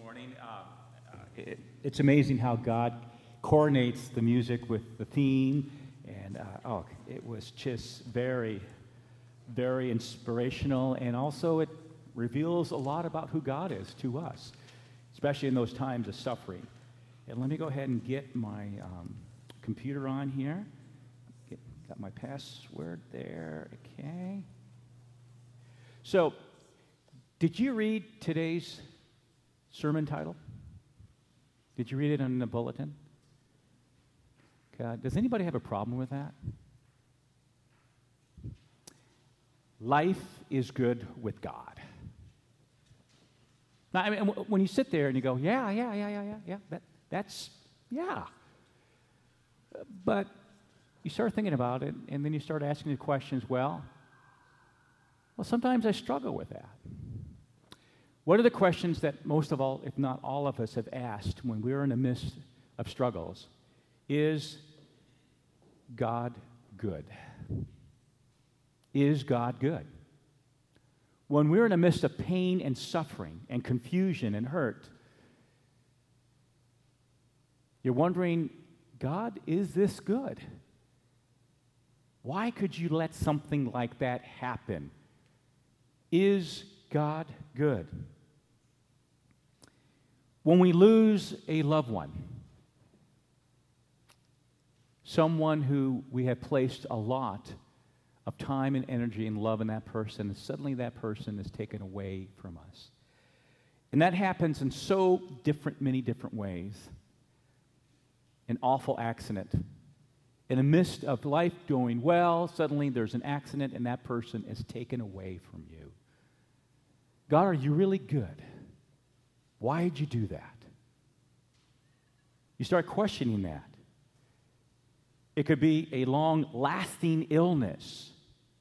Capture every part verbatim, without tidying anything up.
morning. Um, uh, it, it's amazing how God coordinates the music with the theme, and uh, oh, it was just very, very inspirational, and also it reveals a lot about who God is to us, especially in those times of suffering. And let me go ahead and get my um, computer on here. Get, got my password there. Okay. So, did you read today's sermon title? Did you read it in the bulletin? Okay. Does anybody have a problem with that? Life is good with God. Now, I mean, when you sit there and you go, yeah, yeah, yeah, yeah, yeah, yeah, that, that's, yeah. But you start thinking about it, and then you start asking the questions, well, well, sometimes I struggle with that. What are the questions that most of all, if not all of us, have asked when we're in the midst of struggles? Is God good? Is God good? When we're in the midst of pain and suffering and confusion and hurt, you're wondering, God, is this good? Why could you let something like that happen? Is God good? When we lose a loved one, someone who we have placed a lot of time and energy and love in that person, and suddenly that person is taken away from us. And that happens in so different, many different ways. An awful accident. In the midst of life going well, suddenly there's an accident and that person is taken away from you. God, are you really good? Why did you do that? You start questioning that. It could be a long-lasting illness.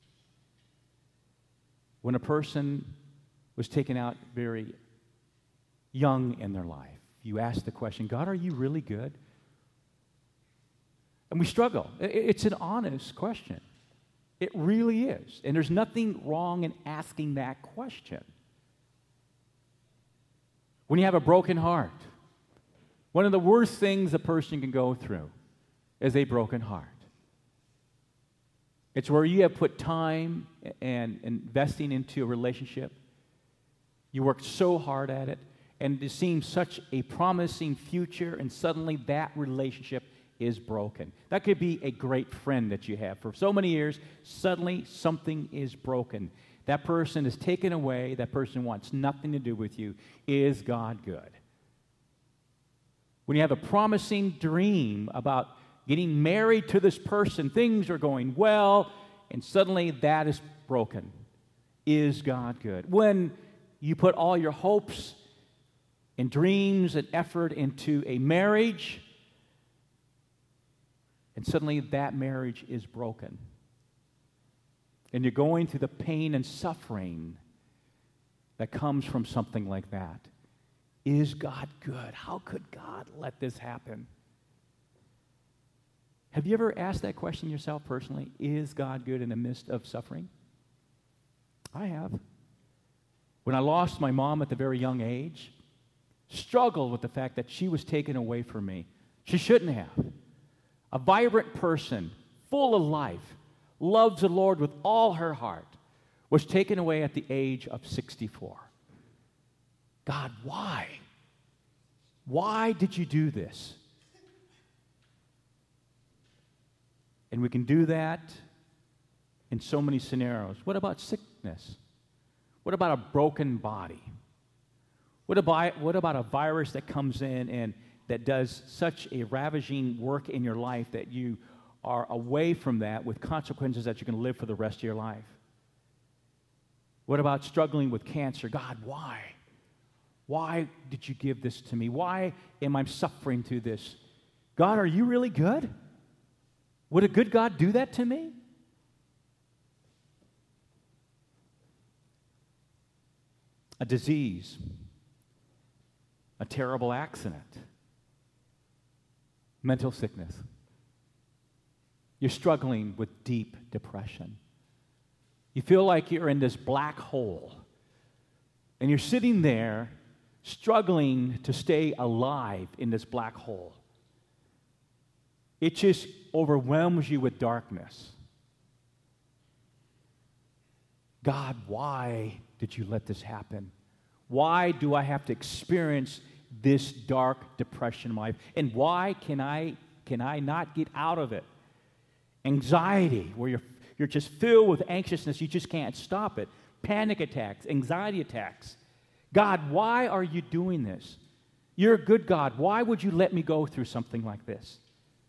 When a person was taken out very young in their life, you ask the question, God, are you really good? And we struggle. It's an honest question. It really is. And there's nothing wrong in asking that question. When you have a broken heart, one of the worst things a person can go through is a broken heart. It's where you have put time and investing into a relationship. You worked so hard at it, and it seems such a promising future, and suddenly that relationship is broken. That could be a great friend that you have for so many years. Suddenly something is broken. That person is taken away. That person wants nothing to do with you. Is God good? When you have a promising dream about getting married to this person, things are going well, and suddenly that is broken. Is God good? When you put all your hopes and dreams and effort into a marriage, and suddenly that marriage is broken. And you're going through the pain and suffering that comes from something like that. Is God good? How could God let this happen? Have you ever asked that question yourself personally? Is God good in the midst of suffering? I have. When I lost my mom at the very young age, struggled with the fact that she was taken away from me. She shouldn't have. A vibrant person, full of life, loves the Lord with all her heart, was taken away at the age of sixty-four. God, why? Why did you do this? And we can do that in so many scenarios. What about sickness? What about a broken body? What about, what about a virus that comes in and that does such a ravaging work in your life that you are away from that with consequences that you're going to live for the rest of your life? What about struggling with cancer? God, why? Why did you give this to me? Why am I suffering through this? God, are you really good? Would a good God do that to me? A disease, a terrible accident, mental sickness. You're struggling with deep depression. You feel like you're in this black hole. And you're sitting there struggling to stay alive in this black hole. It just overwhelms you with darkness. God, why did you let this happen? Why do I have to experience this dark depression in my life? And why can I can I not get out of it? Anxiety, where you're you're just filled with anxiousness, you just can't stop it. Panic attacks, anxiety attacks. God, why are you doing this? You're a good God. Why would you let me go through something like this?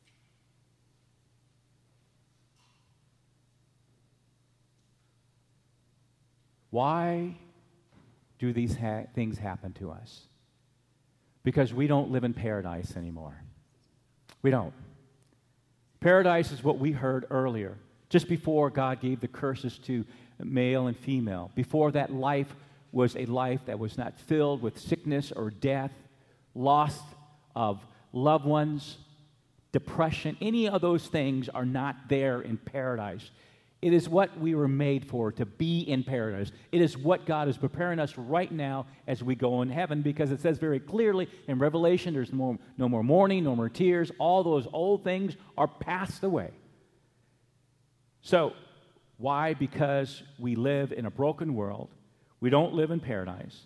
Why do these ha- things happen to us? Because we don't live in paradise anymore. We don't. Paradise is what we heard earlier, just before God gave the curses to male and female. Before that, life was a life that was not filled with sickness or death, loss of loved ones, depression. Any of those things are not there in paradise. It is what we were made for, to be in paradise. It is what God is preparing us right now as we go in heaven, because it says very clearly in Revelation, there's no more, no more mourning, no more tears. All those old things are passed away. So, why? Because we live in a broken world. We don't live in paradise.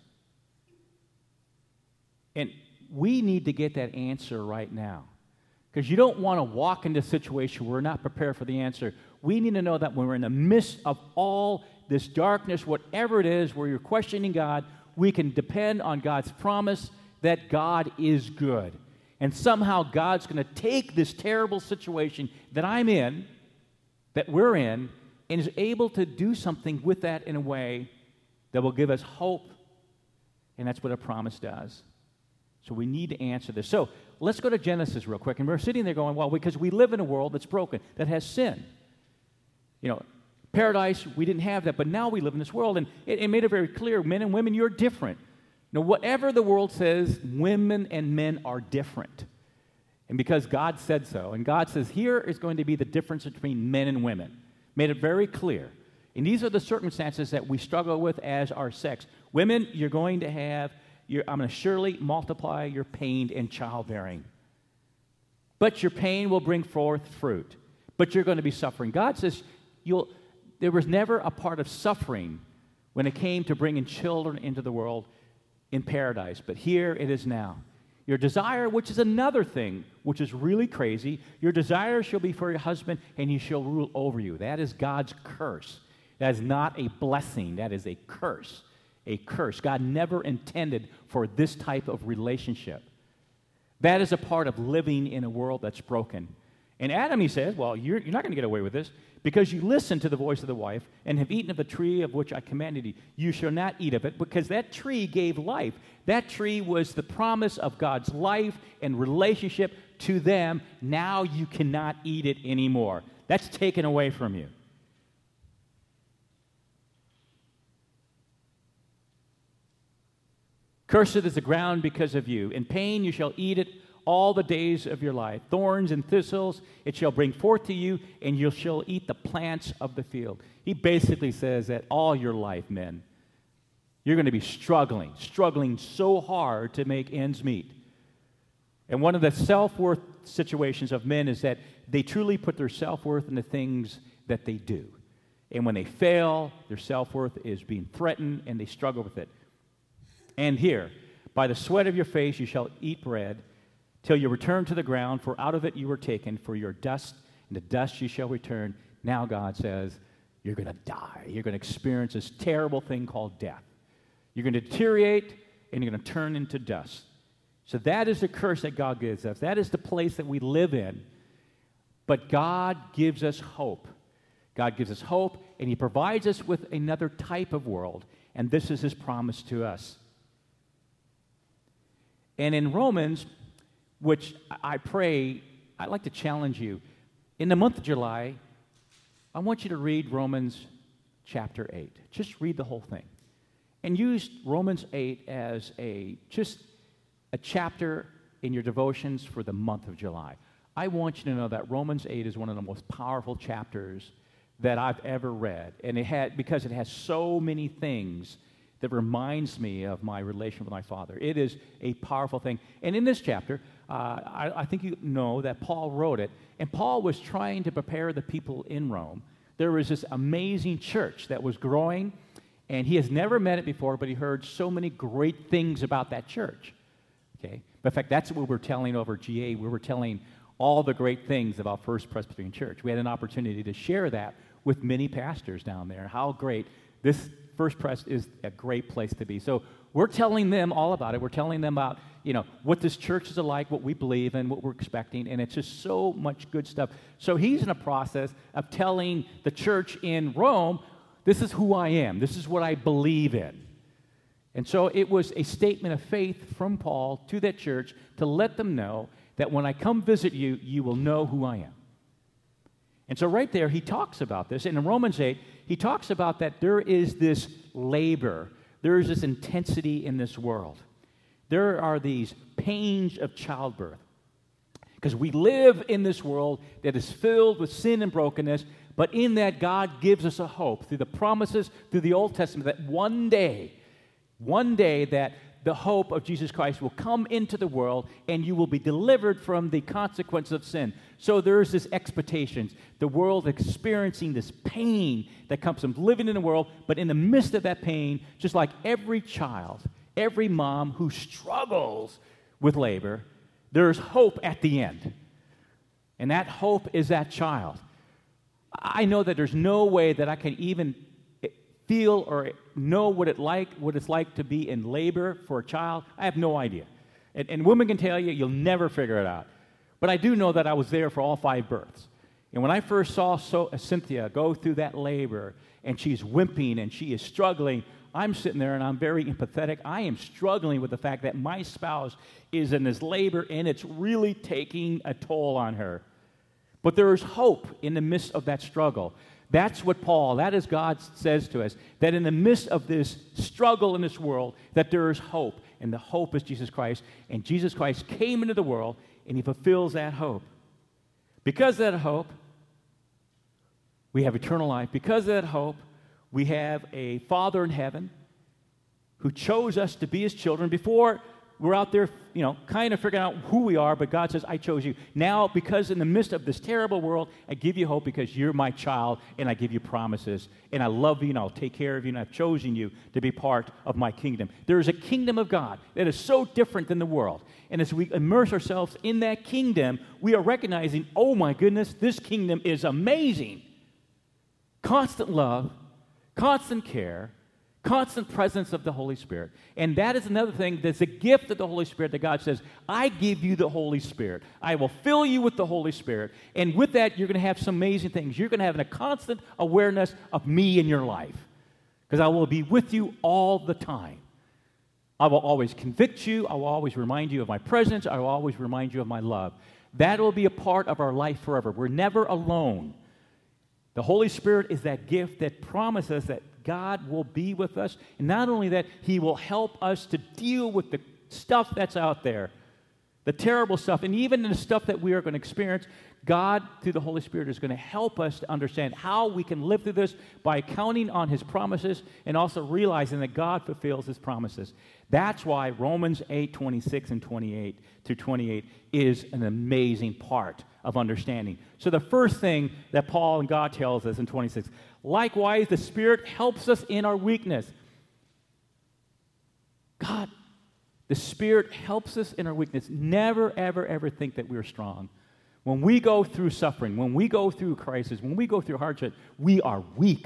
And we need to get that answer right now. Because you don't want to walk into a situation where we're not prepared for the answer. We need to know that when we're in the midst of all this darkness, whatever it is, where you're questioning God, we can depend on God's promise that God is good. And somehow God's going to take this terrible situation that I'm in, that we're in, and is able to do something with that in a way that will give us hope. And that's what a promise does. So we need to answer this. So let's go to Genesis real quick. And we're sitting there going, well, because we live in a world that's broken, that has sin. You know, paradise, we didn't have that, but now we live in this world. And it, it made it very clear, men and women, you're different. Now, whatever the world says, women and men are different. And because God said so, and God says, here is going to be the difference between men and women. Made it very clear. And these are the circumstances that we struggle with as our sex. Women, you're going to have, you're, I'm going to surely multiply your pain in childbearing. But your pain will bring forth fruit. But you're going to be suffering. God says, you'll, there was never a part of suffering when it came to bringing children into the world in paradise. But here it is now. Your desire, which is another thing, which is really crazy, your desire shall be for your husband, and he shall rule over you. That is God's curse. That is not a blessing. That is a curse. A curse. God never intended for this type of relationship. That is a part of living in a world that's broken. And Adam, he says, well, you're, you're not going to get away with this because you listened to the voice of the wife and have eaten of the tree of which I commanded you. You shall not eat of it, because that tree gave life. That tree was the promise of God's life and relationship to them. Now you cannot eat it anymore. That's taken away from you. Cursed is the ground because of you. In pain you shall eat it all the days of your life. Thorns and thistles it shall bring forth to you, and you shall eat the plants of the field. He basically says that all your life, men, you're going to be struggling, struggling so hard to make ends meet. And one of the self-worth situations of men is that they truly put their self-worth in the things that they do. And when they fail, their self-worth is being threatened, and they struggle with it. And here, by the sweat of your face you shall eat bread, till you return to the ground, for out of it you were taken, for your dust, and to dust you shall return. Now God says, you're going to die. You're going to experience this terrible thing called death. You're going to deteriorate, and you're going to turn into dust. So that is the curse that God gives us. That is the place that we live in. But God gives us hope. God gives us hope, and He provides us with another type of world, and this is His promise to us. And in Romans, which I pray, I'd like to challenge you. In the month of July, I want you to read Romans chapter eight. Just read the whole thing. And use Romans eight as a just a chapter in your devotions for the month of July. I want you to know that Romans eight is one of the most powerful chapters that I've ever read. And it had because it has so many things that reminds me of my relation with my Father. It is a powerful thing. And in this chapter, uh, I, I think you know that Paul wrote it, and Paul was trying to prepare the people in Rome. There was this amazing church that was growing, and he has never met it before, but he heard so many great things about that church. Okay? But in fact, that's what we were telling over G A. We were telling all the great things about First Presbyterian Church. We had an opportunity to share that with many pastors down there, how great this First Pres is a great place to be. So we're telling them all about it. We're telling them about, you know, what this church is like, what we believe in, what we're expecting, and it's just so much good stuff. So he's in a process of telling the church in Rome, this is who I am. This is what I believe in. And so it was a statement of faith from Paul to that church to let them know that when I come visit you, you will know who I am. And so right there, he talks about this. And in Romans eight, he talks about that there is this labor. There is this intensity in this world. There are these pains of childbirth. Because we live in this world that is filled with sin and brokenness, but in that God gives us a hope through the promises, through the Old Testament, that one day, one day that the hope of Jesus Christ will come into the world and you will be delivered from the consequences of sin. So there's this expectation. The world experiencing this pain that comes from living in the world, but in the midst of that pain, just like every child, every mom who struggles with labor, there's hope at the end. And that hope is that child. I know that there's no way that I can even feel or know what it like, what it's like to be in labor for a child. I have no idea. And, and women can tell you, you'll never figure it out. But I do know that I was there for all five births. And when I first saw so, uh, Cynthia go through that labor, and she's wimping and she is struggling, I'm sitting there and I'm very empathetic. I am struggling with the fact that my spouse is in this labor and it's really taking a toll on her. But there is hope in the midst of that struggle. That's what Paul, that is God says to us, that in the midst of this struggle in this world, that there is hope, and the hope is Jesus Christ, and Jesus Christ came into the world, and he fulfills that hope. Because of that hope, we have eternal life. Because of that hope, we have a Father in heaven who chose us to be his children before we're out there, you know, kind of figuring out who we are, but God says, I chose you. Now, because in the midst of this terrible world, I give you hope because you're my child, and I give you promises, and I love you, and I'll take care of you, and I've chosen you to be part of my kingdom. There is a kingdom of God that is so different than the world. And as we immerse ourselves in that kingdom, we are recognizing, oh my goodness, this kingdom is amazing. Constant love, constant care, constant presence of the Holy Spirit. And that is another thing that's a gift of the Holy Spirit that God says, I give you the Holy Spirit. I will fill you with the Holy Spirit. And with that, you're going to have some amazing things. You're going to have a constant awareness of me in your life. Because I will be with you all the time. I will always convict you. I will always remind you of my presence. I will always remind you of my love. That will be a part of our life forever. We're never alone. The Holy Spirit is that gift that promises that God will be with us. And not only that, he will help us to deal with the stuff that's out there, the terrible stuff, and even the stuff that we are going to experience. God, through the Holy Spirit, is going to help us to understand how we can live through this by counting on his promises and also realizing that God fulfills his promises. That's why Romans eight, twenty-six and twenty-eight through twenty-eight is an amazing part of understanding. So the first thing that Paul and God tells us in twenty-six, likewise, the Spirit helps us in our weakness. God, the Spirit helps us in our weakness. Never, ever, ever think that we're strong. When we go through suffering, when we go through crisis, when we go through hardship, we are weak.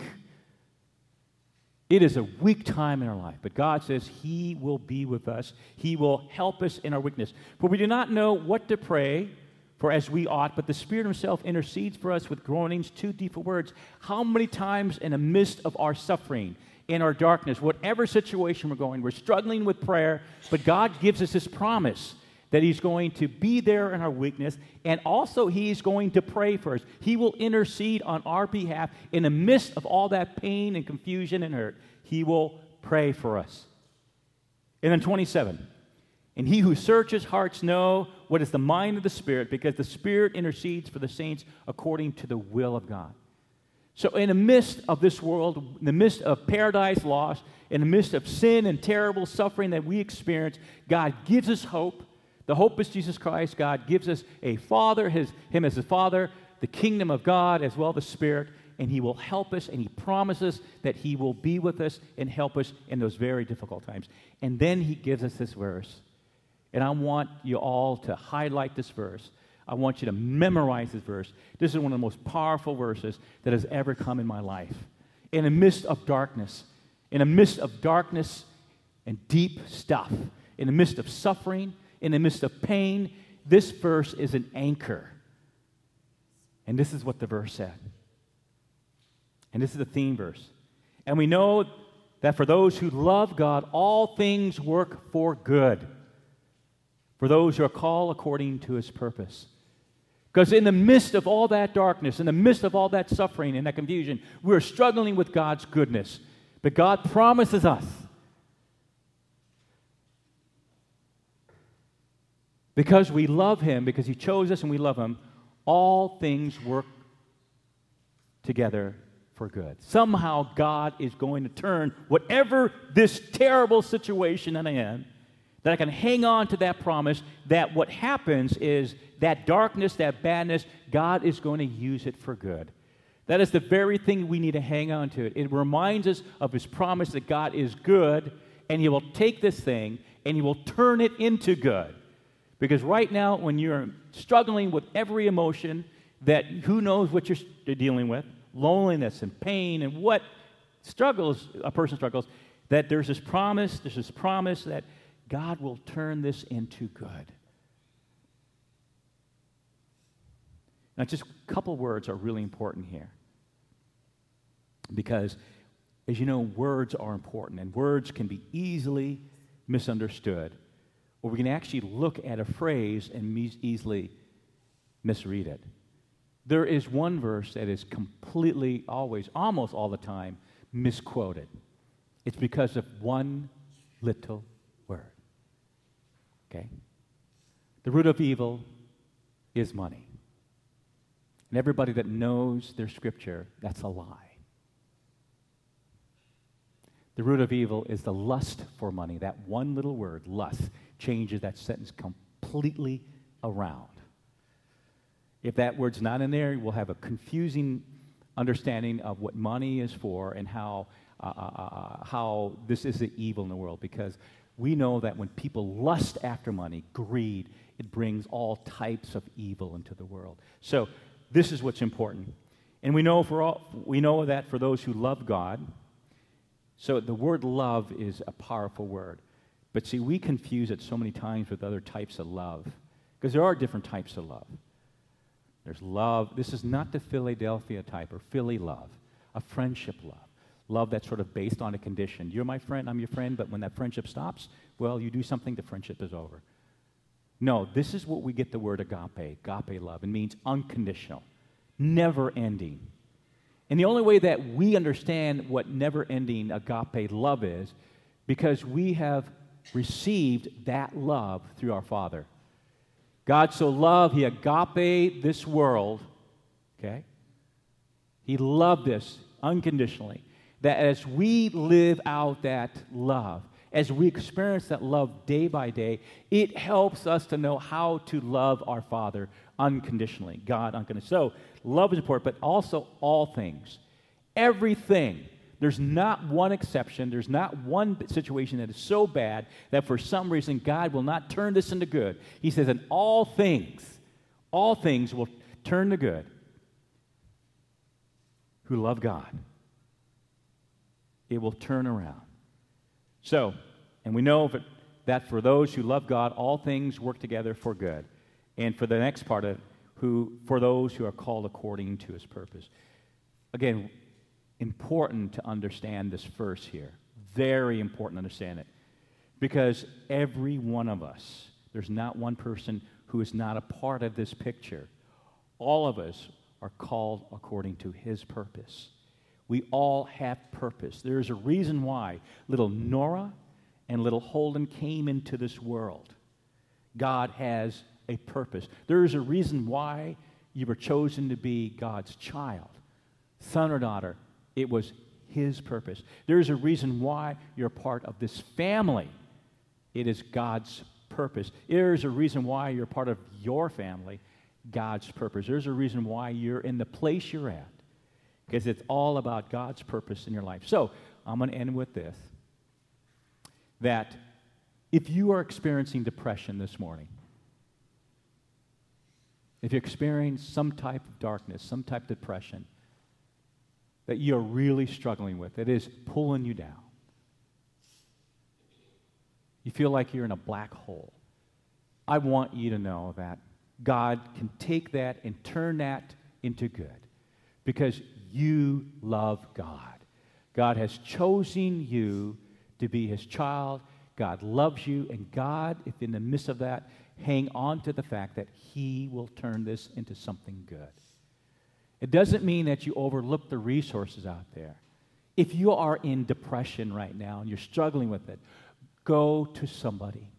It is a weak time in our life, but God says he will be with us. He will help us in our weakness. For we do not know what to pray for as we ought, but the Spirit himself intercedes for us with groanings too deep for words. How many times in the midst of our suffering, in our darkness, whatever situation we're going, we're struggling with prayer, but God gives us this promise that he's going to be there in our weakness, and also he's going to pray for us. He will intercede on our behalf in the midst of all that pain and confusion and hurt. He will pray for us. And then twenty-seven, and he who searches hearts know what is the mind of the Spirit, because the Spirit intercedes for the saints according to the will of God. So in the midst of this world, in the midst of paradise lost, in the midst of sin and terrible suffering that we experience, God gives us hope. The hope is Jesus Christ. God gives us a Father, his, Him as His Father, the kingdom of God as well as the Spirit, and He will help us, and He promises that He will be with us and help us in those very difficult times. And then He gives us this verse. And I want you all to highlight this verse. I want you to memorize this verse. This is one of the most powerful verses that has ever come in my life. In the midst of darkness, in the midst of darkness and deep stuff, in the midst of suffering, in the midst of pain, this verse is an anchor. And this is what the verse said. And this is the theme verse. And we know that for those who love God, all things work for good. For those who are called according to His purpose. Because in the midst of all that darkness, in the midst of all that suffering and that confusion, we're struggling with God's goodness. But God promises us because we love Him, because He chose us and we love Him, all things work together for good. Somehow God is going to turn whatever this terrible situation that I am, that I can hang on to that promise, that what happens is that darkness, that badness, God is going to use it for good. That is the very thing we need to hang on to. It reminds us of His promise that God is good, and He will take this thing and He will turn it into good. Because right now, when you're struggling with every emotion that who knows what you're dealing with, loneliness and pain and what struggles a person struggles, that there's this promise, there's this promise that God will turn this into good. Now, just a couple words are really important here. Because, as you know, words are important, and words can be easily misunderstood. Or we can actually look at a phrase and me- easily misread it. There is one verse that is completely, always, almost all the time, misquoted. It's because of one little word. Okay? The root of evil is money. And everybody that knows their scripture, that's a lie. The root of evil is the lust for money. That one little word, lust, changes that sentence completely around. If that word's not in there, we'll have a confusing understanding of what money is for and how uh, uh, how this is the evil in the world. Because we know that when people lust after money, greed, it brings all types of evil into the world. So this is what's important. And we know for all, we know that for those who love God. So the word love is a powerful word. But see, we confuse it so many times with other types of love. Because there are different types of love. There's love. This is not the Philadelphia type or Philly love. A friendship love. Love that's sort of based on a condition. You're my friend, I'm your friend, but when that friendship stops, well, you do something, the friendship is over. No, this is what we get the word agape, agape love. It means unconditional, never ending. And the only way that we understand what never-ending agape love is because we have received that love through our Father. God so loved, He agape this world, okay? He loved us unconditionally. That as we live out that love, as we experience that love day by day, it helps us to know how to love our Father unconditionally, God unconditionally. So, love is important, but also all things. Everything. There's not one exception. There's not one situation that is so bad that for some reason God will not turn this into good. He says, in all things, all things will turn to good who love God. It will turn around. So, and we know that for those who love God, all things work together for good. And for the next part of it, who, for those who are called according to His purpose. Again, important to understand this verse here. Very important to understand it. Because every one of us, there's not one person who is not a part of this picture. All of us are called according to His purpose. We all have purpose. There's a reason why little Nora and little Holden came into this world. God has a purpose. There is a reason why you were chosen to be God's child. son or daughter, it was His purpose. There's a reason why you're part of this family. It is God's purpose. There's a reason why you're part of your family, God's purpose. There's a reason why you're in the place you're at, because it's all about God's purpose in your life. So, I'm going to end with this, that if you are experiencing depression this morning, if you experience some type of darkness, some type of depression that you're really struggling with, that is pulling you down, you feel like you're in a black hole, I want you to know that God can take that and turn that into good, because you love God. God has chosen you to be His child. God loves you, and God, if in the midst of that, hang on to the fact that He will turn this into something good. It doesn't mean that you overlook the resources out there. If you are in depression right now and you're struggling with it, go to somebody.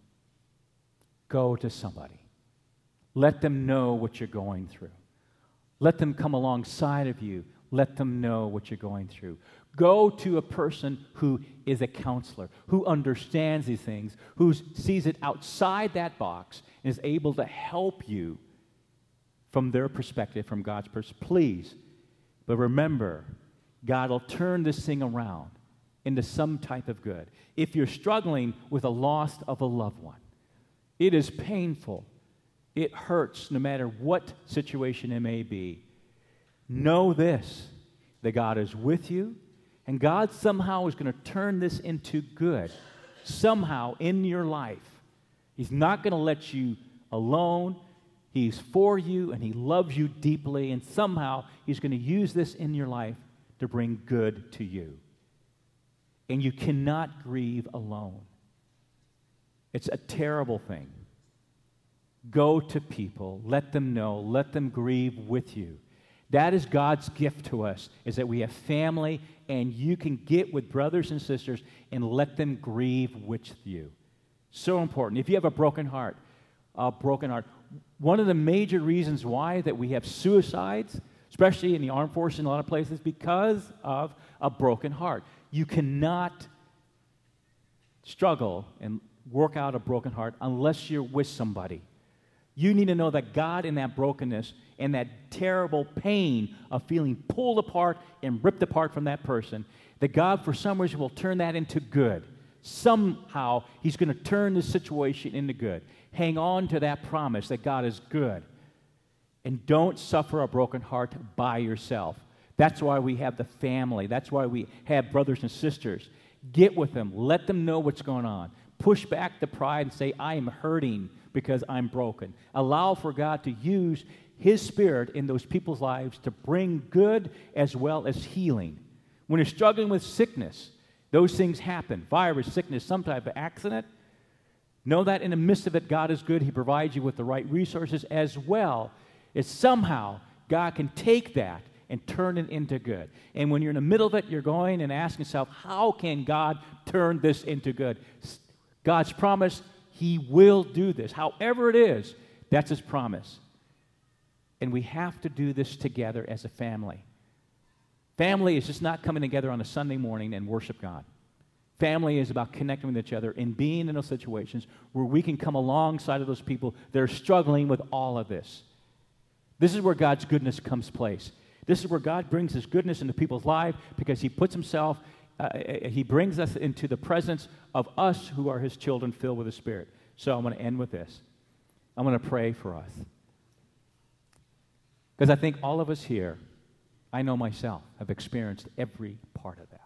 Go to somebody. Let them know what you're going through. Let them come alongside of you. Let them know what you're going through. Go to a person who is a counselor, who understands these things, who sees it outside that box and is able to help you from their perspective, from God's perspective. Please, but remember, God will turn this thing around into some type of good. If you're struggling with a loss of a loved one, it is painful. It hurts no matter what situation it may be. Know this, that God is with you, and God somehow is going to turn this into good, somehow in your life. He's not going to let you alone. He's for you, and He loves you deeply, and somehow He's going to use this in your life to bring good to you. And you cannot grieve alone. It's a terrible thing. Go to people, let them know, let them grieve with you. That is God's gift to us, is that we have family, and you can get with brothers and sisters and let them grieve with you. So important. If you have a broken heart, a broken heart, one of the major reasons why that we have suicides, especially in the armed forces in a lot of places, because of a broken heart. You cannot struggle and work out a broken heart unless you're with somebody. You need to know that God, in that brokenness and that terrible pain of feeling pulled apart and ripped apart from that person, that God, for some reason, will turn that into good. Somehow, He's going to turn this situation into good. Hang on to that promise that God is good. And don't suffer a broken heart by yourself. That's why we have the family. That's why we have brothers and sisters. Get with them. Let them know what's going on. Push back the pride and say, I am hurting because I'm broken. Allow for God to use His Spirit in those people's lives to bring good as well as healing. When you're struggling with sickness, those things happen. Virus, sickness, some type of accident. Know that in the midst of it, God is good. He provides you with the right resources, as well as somehow God can take that and turn it into good. And when you're in the middle of it, you're going and asking yourself, how can God turn this into good? God's promise, He will do this. However it is, that's His promise. And we have to do this together as a family. Family is just not coming together on a Sunday morning and worship God. Family is about connecting with each other and being in those situations where we can come alongside of those people that are struggling with all of this. This is where God's goodness comes place. This is where God brings His goodness into people's life, because He puts Himself, uh, He brings us into the presence of us who are His children filled with the Spirit. So I'm going to end with this. I'm going to pray for us. Because I think all of us here, I know myself, have experienced every part of that.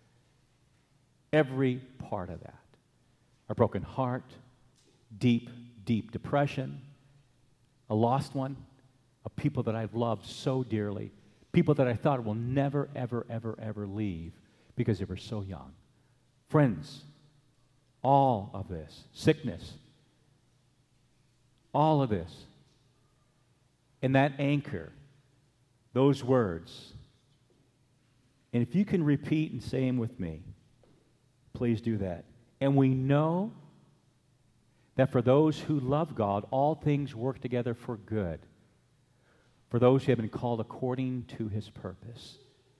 Every part of that. A broken heart, deep, deep depression, a lost one, a people that I've loved so dearly, people that I thought will never, ever, ever, ever leave because they were so young. Friends, all of this, sickness, all of this, and that anchor, those words, and if you can repeat and say them with me, please do that. And we know that for those who love God, all things work together for good, for those who have been called according to His purpose.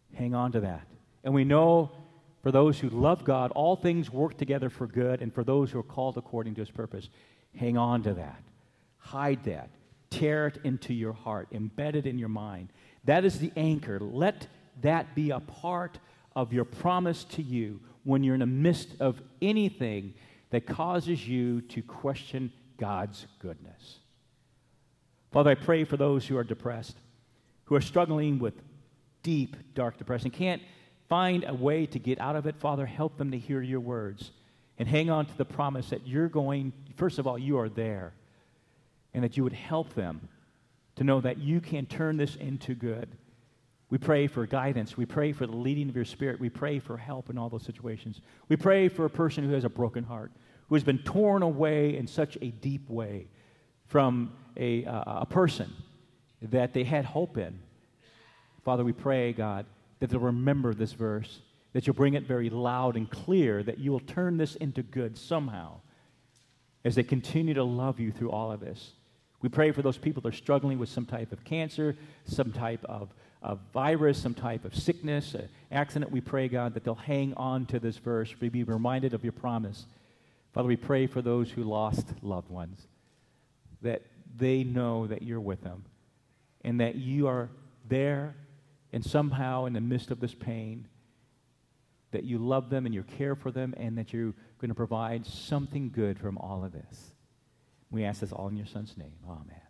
Hang on to that. And we know for those who love God, all things work together for good, and for those who are called according to his purpose. Hang on to that. Hide that. Tear it into your heart. Embed it in your mind. That is the anchor. Let that be a part of your promise to you when you're in the midst of anything that causes you to question God's goodness. Father, I pray for those who are depressed, who are struggling with deep, dark depression, can't find a way to get out of it. Father, help them to hear your words and hang on to the promise that you're going, first of all, you are there, and that you would help them to know that you can turn this into good. We pray for guidance. We pray for the leading of your Spirit. We pray for help in all those situations. We pray for a person who has a broken heart, who has been torn away in such a deep way from a, uh, a person that they had hope in. Father, we pray, God, that they'll remember this verse, that you'll bring it very loud and clear, that you will turn this into good somehow as they continue to love you through all of this. We pray for those people that are struggling with some type of cancer, some type of, of virus, some type of sickness, an accident. We pray, God, that they'll hang on to this verse, be reminded of your promise. Father, we pray for those who lost loved ones, that they know that you're with them and that you are there, and somehow in the midst of this pain, that you love them and you care for them, and that you're going to provide something good from all of this. We ask this all in your Son's name. Amen.